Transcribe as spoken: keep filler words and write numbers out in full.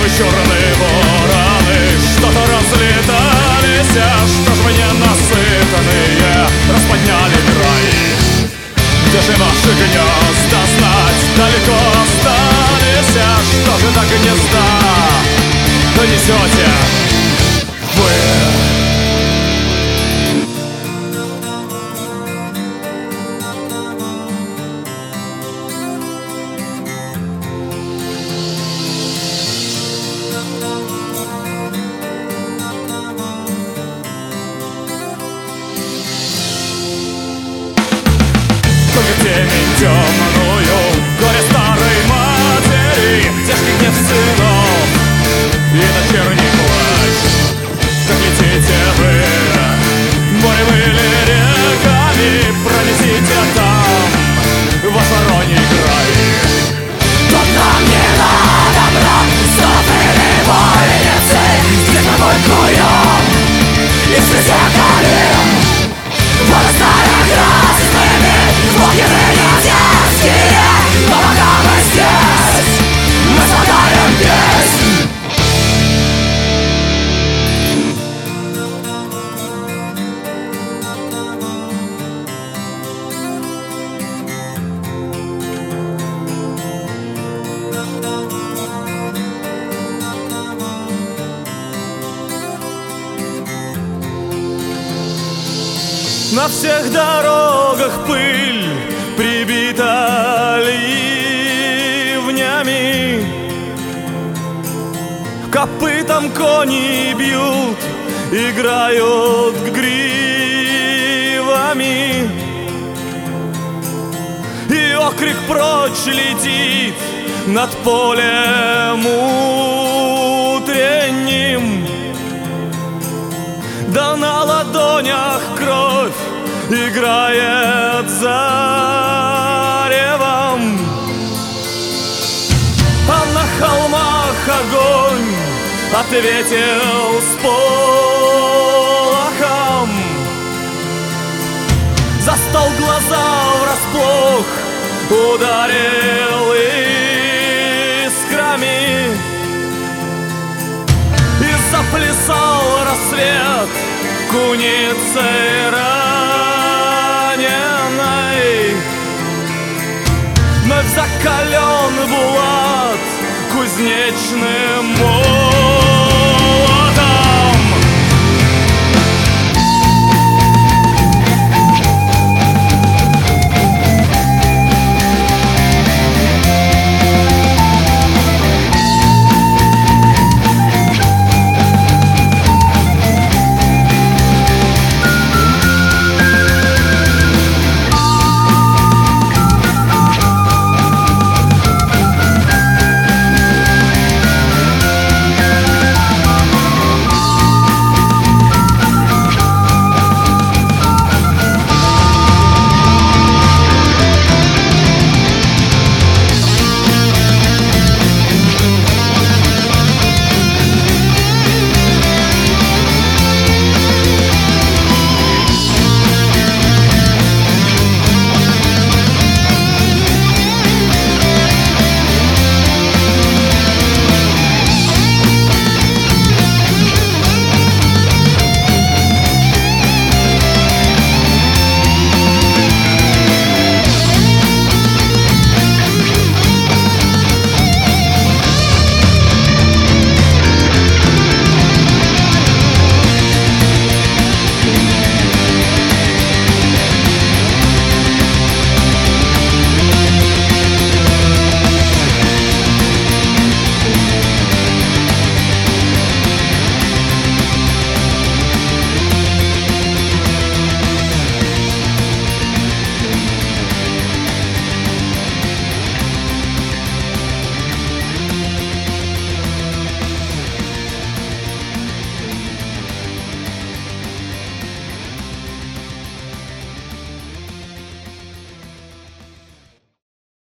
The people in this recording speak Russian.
черные вороны что-то разлетались, а что ж вы ненасытные расподняли край? Где же ваши гнезда знать далеко остались, а что же до гнезда донесете вы? Темень темную, горе старой матери, тяжкий гнев сынов и дочерний плач. Как летите вы, морем или реками, пронесите там ваш вороний край. Тут нам не надо, брат, стоп или вольницы, здесь мы булькуем и слезяками. Вырастая красными, блоки дерзкие, но пока мы здесь, мы слагаем песнь. На всех дорогах пыль прибита ливнями, копытом кони бьют, играют гривами, и окрик прочь летит над полем утренним. Да на ладонях кровь играет заревом, а на холмах огонь ответил с полохом. Застал глаза врасплох, ударил искрами, и заплясал рассвет куницей раненой. Вновь закален Булат кузнечным морем.